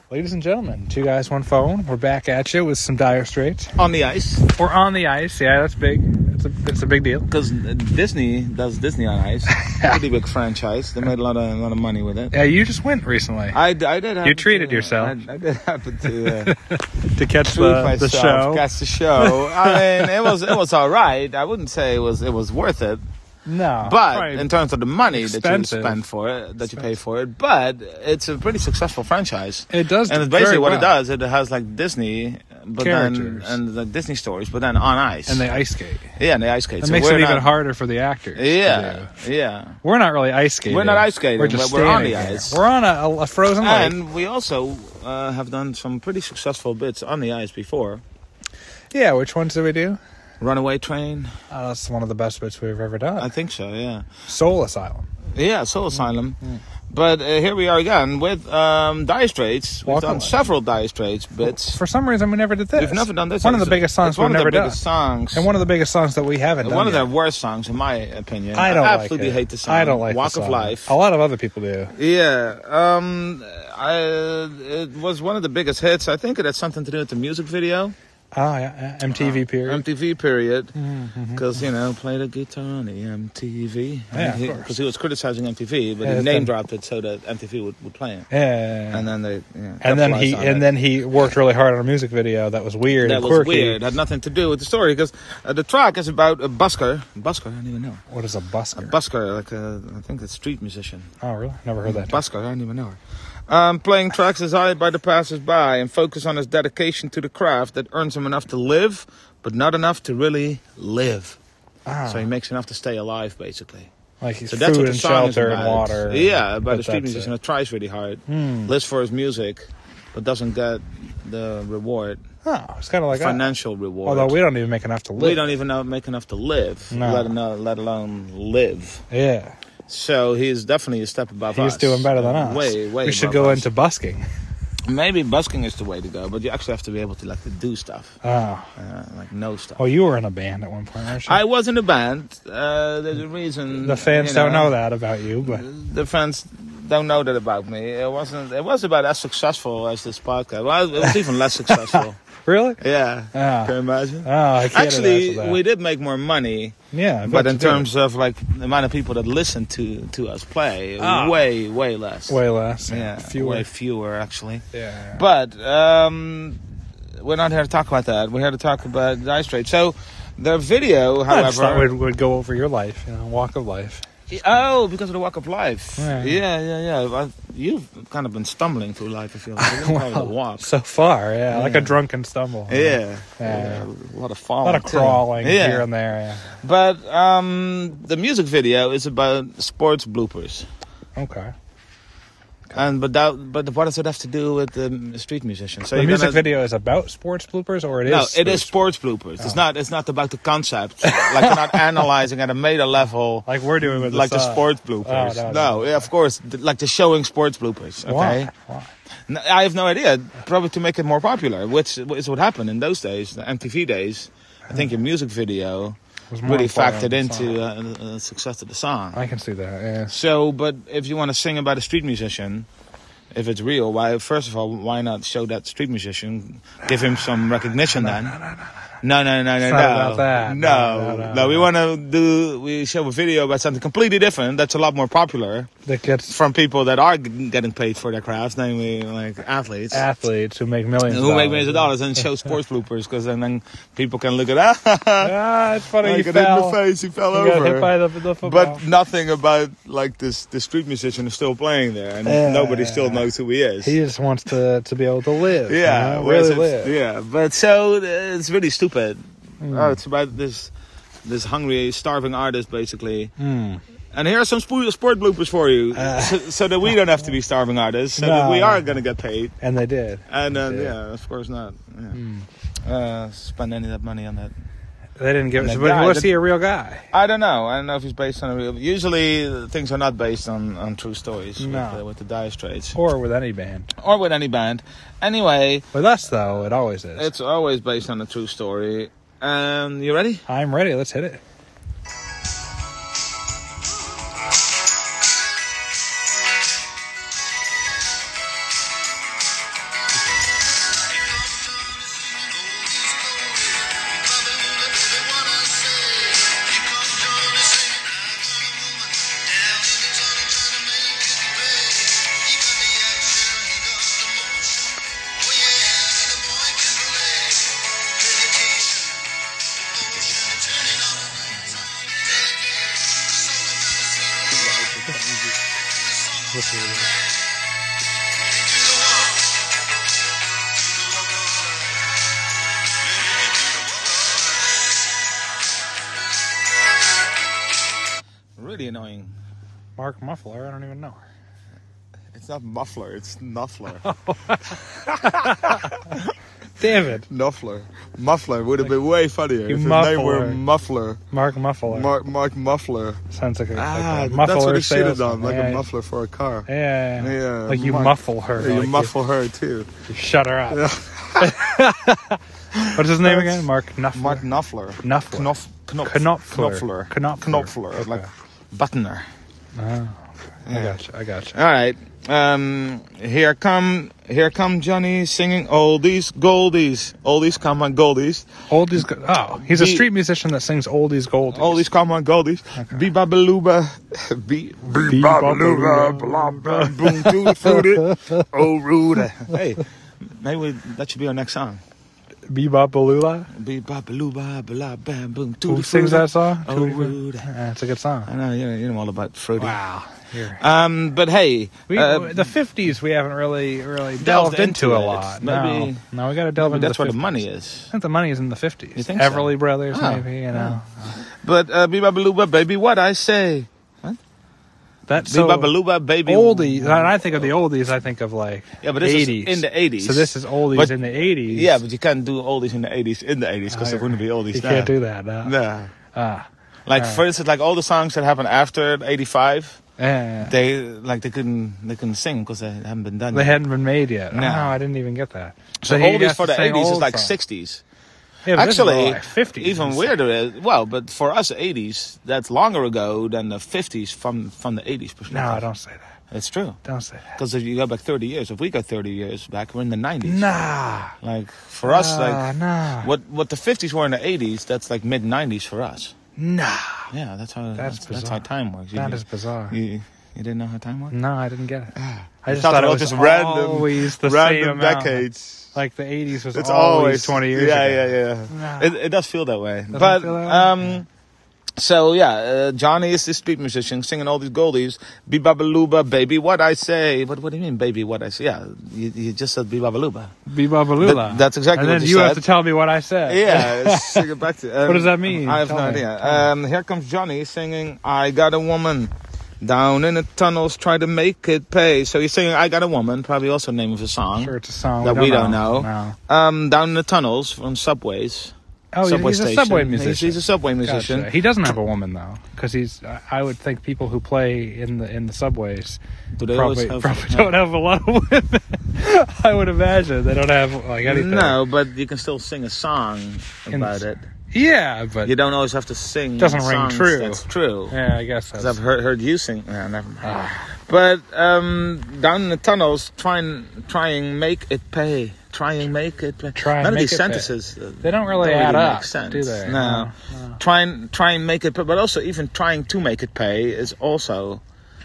Ladies and gentlemen, two guys, one phone. We're back at you with some Dire Straits. On the ice. We're on the ice. Yeah, that's big. It's a big deal. Because Disney does Disney on Ice. Pretty big franchise. They made a lot of money with it. Yeah, you just went recently. I did. You treated yourself. I did happen to to catch the show. Catch the show. I mean, it was all right. I wouldn't say it was worth it. No, but in terms of the money expensive. that you spend for it, that you pay for it, but it's a pretty successful franchise. It does, and it's basically what it does. It has like Disney, but characters. and the Disney stories, but then on ice, and they ice skate. Yeah, and they ice skate. It makes it even harder for the actors. Yeah, yeah. We're not really ice skating. We're not ice skating. We're on the ice. We're on a frozen lake, and we also have done some pretty successful bits on the ice before. Yeah, which ones did we do? Runaway Train. That's one of the best bits we've ever done. I think so, yeah. Soul Asylum. Yeah, Soul Asylum. Mm-hmm. But here we are again with Dire Straits. We've done several Dire Straits bits. For some reason, we never did this. We've never done this. One of the biggest songs we've never done. Songs. And one of the biggest songs that we haven't done. One of their worst songs, in my opinion. I absolutely hate the song. I don't like Walk the song. of Life. A lot of other people do. Yeah. It was one of the biggest hits. I think it had something to do with the music video. Oh, yeah. MTV period. MTV period. Because, play the guitar on the MTV. Yeah, of course. Because he was criticizing MTV, but he name-dropped it so that MTV would play it. Yeah. And then they... And then he worked really hard on a music video that was weird and quirky. That was weird. Had nothing to do with the story, because the track is about a busker. Busker? I don't even know. What is a busker? A busker, I think a street musician. Oh, really? Never heard that. Busker, I don't even know her. Playing tracks desired by the passers-by and focus on his dedication to the craft that earns him enough to live, but not enough to really live. So he makes enough to stay alive, basically. Like he's food and shelter and water. Yeah, about a street musician that tries really hard, lives for his music, but doesn't get the reward. Oh, it's kind of like financial reward. Although we don't even make enough to live. We don't even make enough to live, let alone live. Yeah. So he's definitely a step above us. He's doing better than us. Way we should go into busking. Maybe busking is the way to go, but you actually have to be able to to do stuff. Know stuff. Well, you were in a band at one point, weren't you? I was in a band. There's a reason. The fans don't know that about you, but the fans don't know that about me. It was about as successful as this podcast. Well, it was even less successful. Really? Yeah. Can you imagine? I can't actually, we did make more money. Yeah, but in terms of the amount of people that listen to us play, way less. Way less. Yeah, way fewer actually. Yeah. But we're not here to talk about that. We're here to talk about Dire Straits. So the video, however, I just thought we'd go over your life, walk of life. Oh, because of the walk of life. Yeah. You've kind of been stumbling through life, I feel like. A walk. So far, like a drunken stumble. Yeah. A lot of falling. A lot of crawling here and there, yeah. But the music video is about sports bloopers. Okay. And but what does it have to do with the street musician? So the music video is about sports bloopers, or it is? No, it is sports bloopers. Oh. It's not about the concept. Like you're not analyzing at a meta level, like we're doing with the sports bloopers. Oh, no, yeah, of course, like the showing sports bloopers. Okay, why? I have no idea. Probably to make it more popular, which is what happened in those days, the MTV days. I think your music video really factored into the success of the song. I can see that, yeah. So, but if you want to sing about a street musician, if it's real, first of all, why not show that street musician, give him some recognition then? No. About that. No. We show a video about something completely different that's a lot more popular. That gets from people that are getting paid for their crafts, namely like athletes. Athletes who make millions of dollars and show sports bloopers, because then people can look at it's funny. Like he fell in the face, he fell over. Got hit by the football. But nothing about the street musician is still playing there, and nobody still knows who he is. He just wants to be able to live. Yeah, really live. Yeah, but so it's really stupid. It's about this hungry, starving artist, basically. And here are some sport bloopers for you, so that we don't have to be starving artists, so that we are going to get paid. And they did. And of course not. Yeah. Spend any of that money on that. They didn't give it. But was he a real guy? I don't know. I don't know if he's based on a real. Usually, things are not based on true stories. No. With the Dire Straits. Or with any band. Anyway. With us, though, it always is. It's always based on a true story. You ready? I'm ready. Let's hit it. Let's hear this. Really annoying. Mark Muffler, I don't even know. It's not Muffler, it's Nuffler. Damn it. Nuffler. Muffler would have been way funnier if his Muffler. name were Muffler. Mark Muffler. Mark Muffler. Sounds like a That's muffler what it should have salesman. done, like Yeah. a muffler for a car. Yeah. Yeah, Like you Mark- muffle her. You like muffle her too. You shut her up. What is his name again? Mark Knopfler. Mark Knopfler. Knopfler. Knopfler. Knopfler. Knopfler. Like Buttoner. Oh, I got you. All right. Here come Johnny singing oldies, goldies. Oldies, come on, goldies. Oldies. He's a street musician that sings oldies, goldies. Oldies, come on, goldies. Be-ba-ba-looba. Be-ba-ba-looba. Blah-blah. Boom, toot, fruity. Oh, rude. Hey, maybe that should be our next song. Bebop Balula. Be-ba-ba-looba. Blah, bam, boom, Who toot, sings that song? Oh, rude. It's a good song. I know, you know all about fruity. Wow. Here. But hey, The 50s we haven't really delved into a lot. Maybe No, we got to delve into that's the 50s. where the money is. I think the money is in the 50s. You think so? Oh. Everly Brothers, maybe, you know. But Be-ba-ba-looba, baby, what I say. That's so Be-ba-ba-looba, baby. oldies. When I think of the oldies, I think of like Yeah, but this 80s. is in the 80s. So this is oldies But- in the 80s. Yeah, but you can't do oldies in the 80s because there wouldn't be oldies You now. can't do that. No. No. Like for instance, like all the songs that happened after 85, Yeah. they couldn't sing because they haven't been done. They yet. hadn't been made yet. No. No, I didn't even get that. So he oldies has for to the sing 80s is old like songs. 60s. Yeah, but this is more Actually, like 50s. even weirder is, well, but for us 80s, that's longer ago than the 50s from the 80s perspective. No, don't say that. It's true. Don't say that. Because if you go back 30 years, if we go 30 years back, we're in the 90s. Nah. Like, for us, like, nah. what the 50s were in the 80s, that's like mid-90s for us. Nah. Yeah, that's how bizarre. how time works. That is bizarre. You didn't know how time works? No, I didn't get it. I You just thought it all was just random, always the random same amount. decades. Like the 80s was It's always 20 years ago. Yeah. Nah. It does feel that way. Doesn't But feel that way? so yeah, Johnny is the street musician singing all these goldies. Be-ba-ba-looba, baby, what I say. What do you mean, baby, what I say? Yeah, you just said be-ba-ba-looba. Bebop That's exactly and what then you you said. have to tell me what I said. Yeah, sing it back to. What does that mean? I have Tell no me. idea. Here comes Johnny singing, I got a woman. Down in the tunnels, try to make it pay. So he's singing, I got a woman, probably also the name of a song. Sure, it's a song That we don't know. No. Down in the tunnels from subways. Oh, subway he's a station. subway musician. He's a subway musician. Gotcha. He doesn't have a woman though, because he's. I would think people who play in the subways Do they probably always have, don't have a lot of women. I would imagine they don't have like anything. No, but you can still sing a song about it. Yeah, but You don't always have to sing. Doesn't ring songs true. That's true. yeah, I guess Because that's. I've heard you sing. No, never mind. But down in the tunnels, trying make it pay. Try and make it pay. Try and None of make these it pay. sentences They don't really don't add really up, make sense. do they? No. No. Try and make it pay, but also even trying to make it pay is also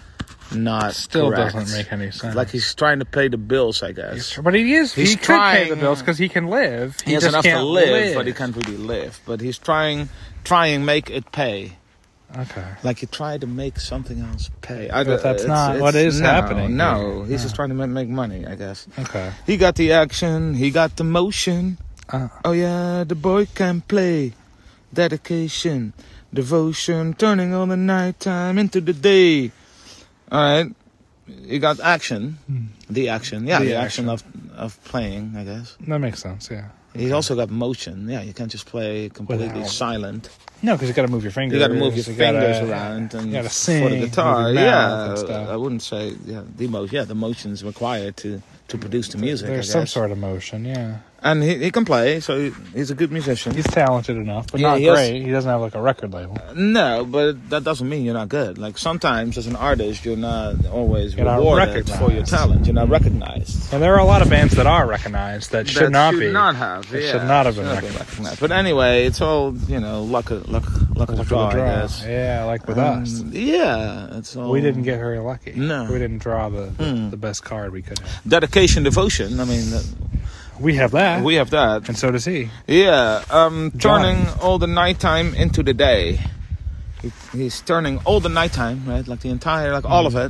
not Still correct. doesn't make any sense. Like he's trying to pay the bills, I guess. But he is. He's he could pay the trying- bills because he can live. He has just enough can't to live, but he can't really live. But he's trying make it pay. Okay. Like you try to make something else pay. But that's not what is happening No, here. he's just trying to make money, I guess. Okay. He got the action, he got the motion. Uh. Oh yeah, the boy can play. Dedication, devotion, turning all the nighttime into the day. All right, he got action, the action, yeah, the action of playing, I guess. That makes sense. Yeah. He's also got motion. Yeah, you can't just play completely Without- silent. No, because you got to move your fingers. You got to move your you fingers gotta- around and you gotta for sing, the guitar. move your mouth and Yeah, stuff. I wouldn't say the motion's required to produce the music. There's I some guess. sort of motion. Yeah. And he can play, so he's a good musician. He's talented enough, but Yeah, not he has- great. He doesn't have like a record label. No, but that doesn't mean you're not good. Like sometimes as an artist, you're not always You're not rewarded recognized. for your talent. You're not recognized. And there are a lot of bands that are recognized that should not be. Not have. They yeah, should not have been should recognized. But anyway, it's all luck of the Luck of draw, the draw. I guess. Yeah, like with us. Yeah, it's all. We didn't get very lucky. No. We didn't draw the best card we could have. dedication, devotion. I mean, We have that. we have that. and so does he. Yeah, turning all the nighttime into the day. He's turning all the nighttime, right? Like the entire, like all of it.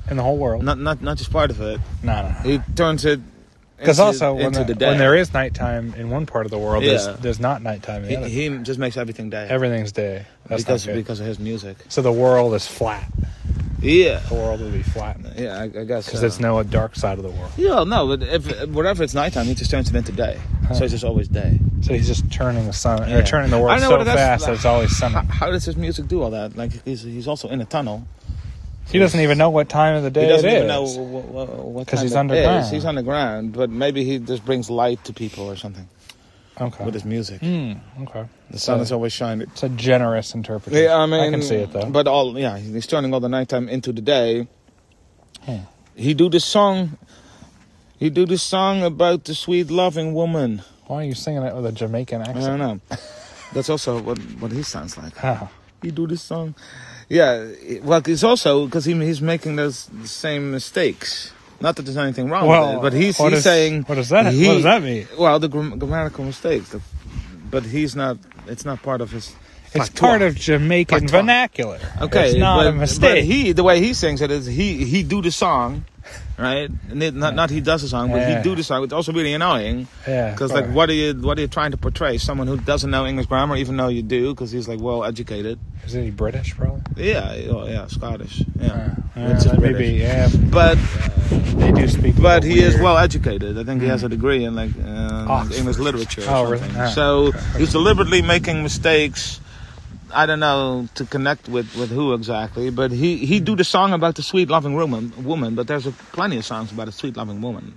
in the whole world. Not just part of it. No. He turns it Because also, when day. there is nighttime in one part of the world, Yeah. there's not nighttime in the other. He just makes everything day. Everything's day. That's because not good. because of his music. So the world is flat. Yeah. The world would be flat. Yeah, I guess. Because there's no dark side of the world. Yeah, no, but wherever it's nighttime, he just turns it into day. So it's just always day. So he's just turning the sun, Yeah. or turning the world so fast that it's always sunny. How does his music do all that? Like he's also in a tunnel. He doesn't even know what time of the day He doesn't it even is. know what Because time he's it underground. is. He's underground, but maybe he just brings light to people or something Okay. with his music. Okay. The sun is always shining. It's a generous interpretation. Yeah, I mean, I can see it though. But he's turning all the nighttime into the day. Hmm. He do this song about the sweet loving woman. Why are you singing it with a Jamaican I accent? don't know. That's also what he sounds like. Oh. He do this song. Yeah, well, it's also because he's making those same mistakes. Not that there's anything wrong with it, but he's saying... What does that mean? Well, the grammatical mistakes. But he's not... It's not part of his... It's part of Jamaican vernacular. Okay, it's not a mistake. But the way he sings it is he do the song, right? And not he does the song, but he do the song. It's also really annoying. Yeah. Because like, what are you trying to portray? Someone who doesn't know English grammar, even though you do, because he's like well educated. Is he British, probably? Yeah, Scottish. Yeah, maybe. Yeah, but they do speak. But he is well educated. I think he has a degree in like English literature. Or something. Really? So he's deliberately making mistakes. I don't know to connect with who exactly, but he do the song about the sweet loving woman, but there's plenty of songs about a sweet loving woman.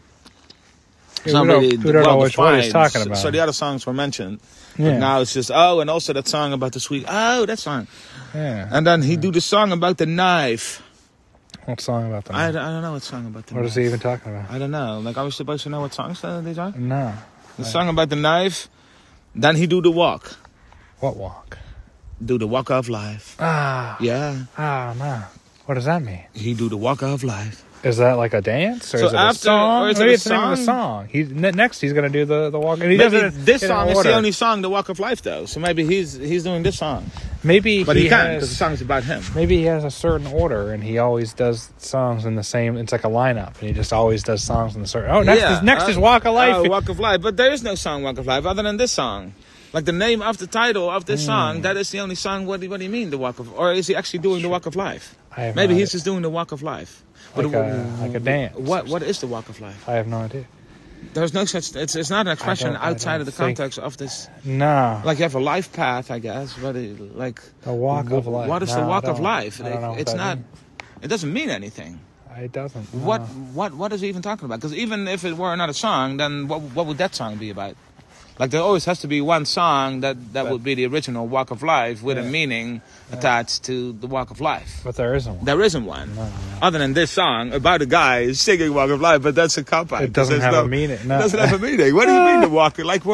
We don't know what he's talking about. So the other songs were mentioned, Yeah. but now it's just and also that song about the sweet that song. Yeah. And then he do the song about the knife. What song about that? I don't know what song about the knife. What is he even talking about? I don't know. Like, are we supposed to know what songs these are? No. The song about the knife. Then he do the walk. What walk? Do the walk of life. Yeah. No. What does that mean? He do the walk of life. Is that like a dance, or So is it after- a song? or is it Maybe a it's the name of the song? song. Next, he's going to do the walk. And he Maybe does it this in song is order. the only song, the walk of life, though. So maybe he's doing this song, Maybe but he can't because the has. song is about him. Maybe he has a certain order, and he always does songs in the same. It's like a lineup, and he just always does songs in the certain. Oh, next is Walk of Life. Walk of Life, but there is no song Walk of Life other than this song. Like the name of the title of this song, that is the only song. What do you mean the Walk of? Or is he actually doing the Walk of Life? Maybe he's just doing the Walk of Life. But like a dance. What is the Walk of Life? I have no idea. There's no such. It's not an expression I outside of the think- context of this. No. Like you have a life path, I guess, but The Walk of Life. What is No, the I Walk of don't- Life? I don't know what It's that not. means. It doesn't mean anything. It doesn't. No. What is he even talking about? Because even if it were another song, then what would that song be about? Like there always has to be one song that would be the original Walk of Life with a meaning attached to the Walk of Life. But there isn't one. There isn't one. No. Other than this song about a guy singing Walk of Life, but that's a cop-out. It doesn't have a meaning. No. It doesn't have a meaning. What do you mean the Walk? Like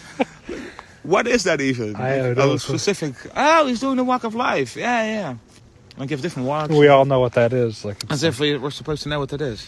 what is that even? I have no specific. He's doing the Walk of Life. Yeah. Like you have different walks. We all know what that is. Like As if we're supposed to know what that is.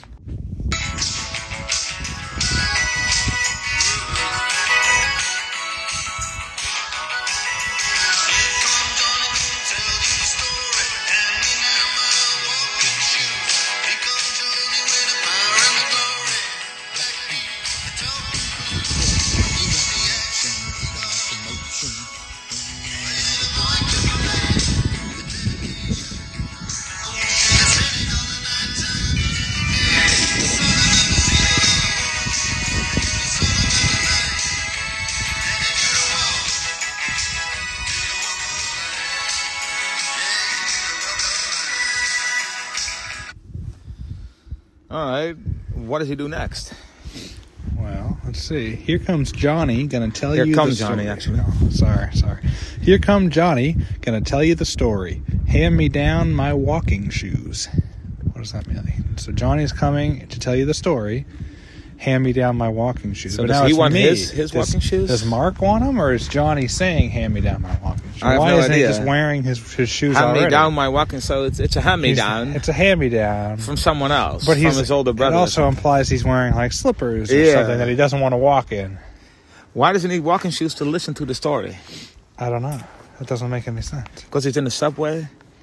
All right. What does he do next? Well, let's see. Here comes Johnny, gonna tell Here you. comes the story. Johnny, actually. Oh, sorry. Here come Johnny, gonna tell you the story. Hand me down my walking shoes. What does that mean? So Johnny's coming to tell you the story. Hand me down my walking shoes. So but does now he it's want me. his walking shoes? Does Mark want them, or is Johnny saying hand me down my walking shoes? I have Why no isn't idea. he just wearing his shoes Hand already? me down my walking. So it's a hand me down It's a hand me down. from someone else. But from his older brother. It also implies he's wearing like slippers or Yeah. something that he doesn't want to walk in. Why does he need walking shoes to listen to the story? I don't know. That doesn't make any sense. Because he's in the subway.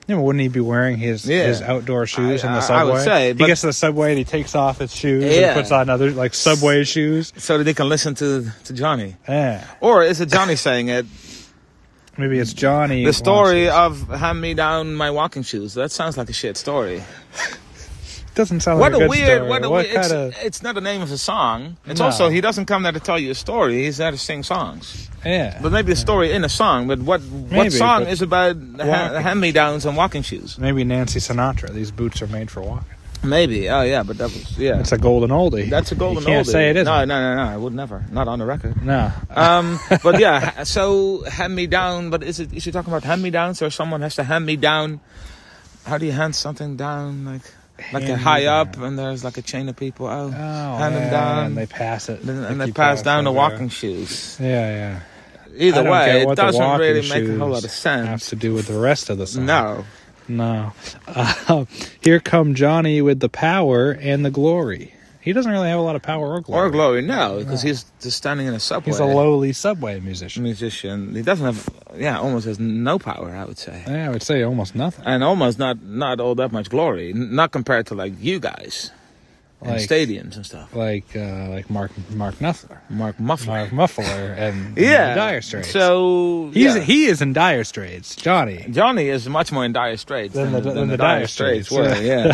Yeah, but wouldn't he be wearing his outdoor shoes in the subway? I would say. He gets to the subway and he takes off his shoes and puts on other, like, subway shoes. So that they can listen to Johnny. Yeah. Or is it Johnny saying it? Maybe it's Johnny. The story of hand me down my walking shoes. That sounds like a shit story. Doesn't sound like a good story. It's not the name of a song. It's also, he doesn't come there to tell you a story. He's there to sing songs. Yeah. But maybe a story in a song. But what song is about hand-me-downs and walking shoes? Maybe Nancy Sinatra. These boots are made for walking. Maybe. Oh, yeah. But that was, yeah. It's a golden oldie. That's a golden oldie. You can't say it isn't. No. I would never. Not on the record. No. But yeah, so hand-me-down. But is he talking about hand-me-downs or someone has to hand me down? How do you hand something down? Like a high up, and there's like a chain of people. Hand them down, and they pass it, and they pass down the walking shoes. Yeah. Either way, it doesn't really make a whole lot of sense. Have to do with the rest of the song. No. Here come Johnny with the power and the glory. He doesn't really have a lot of power or glory. No, because he's just standing in a subway. He's a lowly subway musician. He doesn't have, almost has no power, I would say. Yeah, I would say almost nothing. And almost not all that much glory. Not compared to, like, you guys. In stadiums and stuff. Like Mark Knopfler. Mark Muffler. Mark Muffler and Dire Straits. So, he is in Dire Straits. Johnny is much more in Dire Straits than the Dire Straits were, yeah.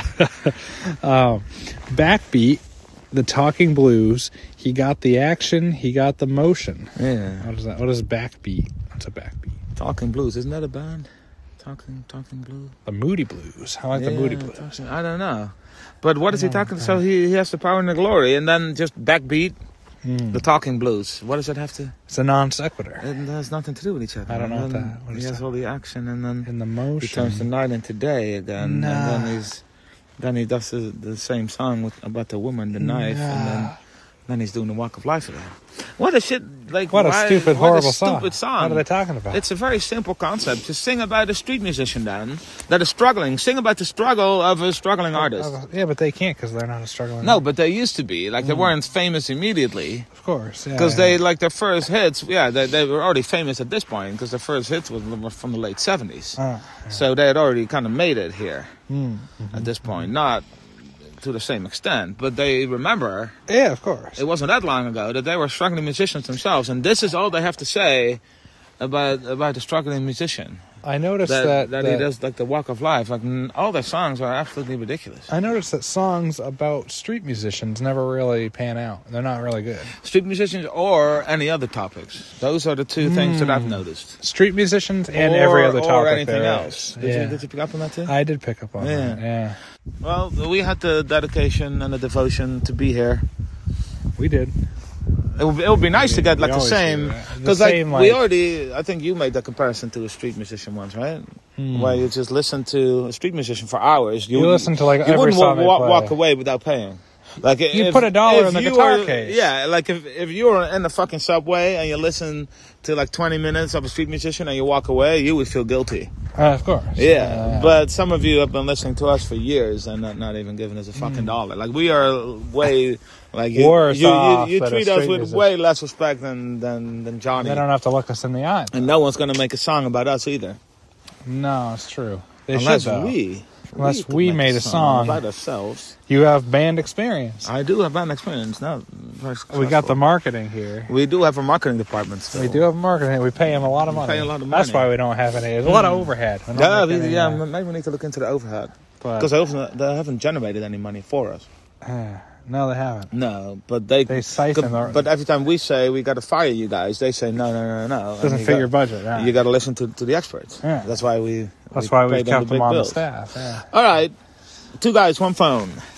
Backbeat. The Talking Blues, he got the action, he got the motion. Yeah. What is backbeat? What's a backbeat? Talking Blues, isn't that a band? Talking Blues? The Moody Blues. I like the Moody Blues. I don't know. But what is he talking? So he has the power and the glory, and then just backbeat, the Talking Blues. What does it have to? It's a non sequitur. It has nothing to do with each other. I don't know what he has all the action, and then in the motion. He turns the night into day again, and then he does the same song about the woman, the knife, and then he's doing the walk of life again. What a shit! What a stupid, horrible song. What are they talking about? It's a very simple concept. Just sing about a street musician, then, that is struggling. Sing about the struggle of a struggling artist. Yeah, but they can't because they're not a struggling. No, but they used to be. They weren't famous immediately. Of course, yeah. Because they their first hits. Yeah, they were already famous at this point because their first hits was from the late 70s. So they had already kind of made it here at this point. Not to the same extent, but they remember. Yeah, of course. It wasn't that long ago that they were struggling musicians themselves, and this is all they have to say about the struggling musician. I noticed that he does the walk of life. All their songs are absolutely ridiculous. I noticed that songs about street musicians never really pan out. They're not really good. Street musicians or any other topics. Those are the two things that I've noticed. Street musicians and every other topic. Or anything else. Did you pick up on that too? I did pick up on that, yeah. Well, we had the dedication and the devotion to be here. We did. It would be nice to get the same, because we already. I think you made the comparison to a street musician once, right? Where you just listen to a street musician for hours. You listen to every wouldn't song walk away without paying. You put $1 in the guitar case. Yeah, if you're in the fucking subway and you listen to 20 minutes of a street musician and you walk away, you would feel guilty. Of course. Yeah, but some of you have been listening to us for years and not even giving us a fucking dollar. We are way you treat us with way less respect than Johnny. They don't have to look us in the eye. And no one's gonna make a song about us either. No, it's true. Unless we made a song about ourselves. You have band experience. I do have band experience. We got the marketing here. We do have a marketing department still. We do have marketing. We pay them a lot of money. That's why we don't have any. There's a lot of overhead. Maybe we need to look into the overhead. Because they haven't generated any money for us. No, they haven't. No, but they siphon. But every time we say we got to fire you guys, they say no. Doesn't fit your budget. Yeah. You got to listen to the experts. Yeah. That's why we kept them on the staff. Yeah. All right, 2 guys, 1 phone.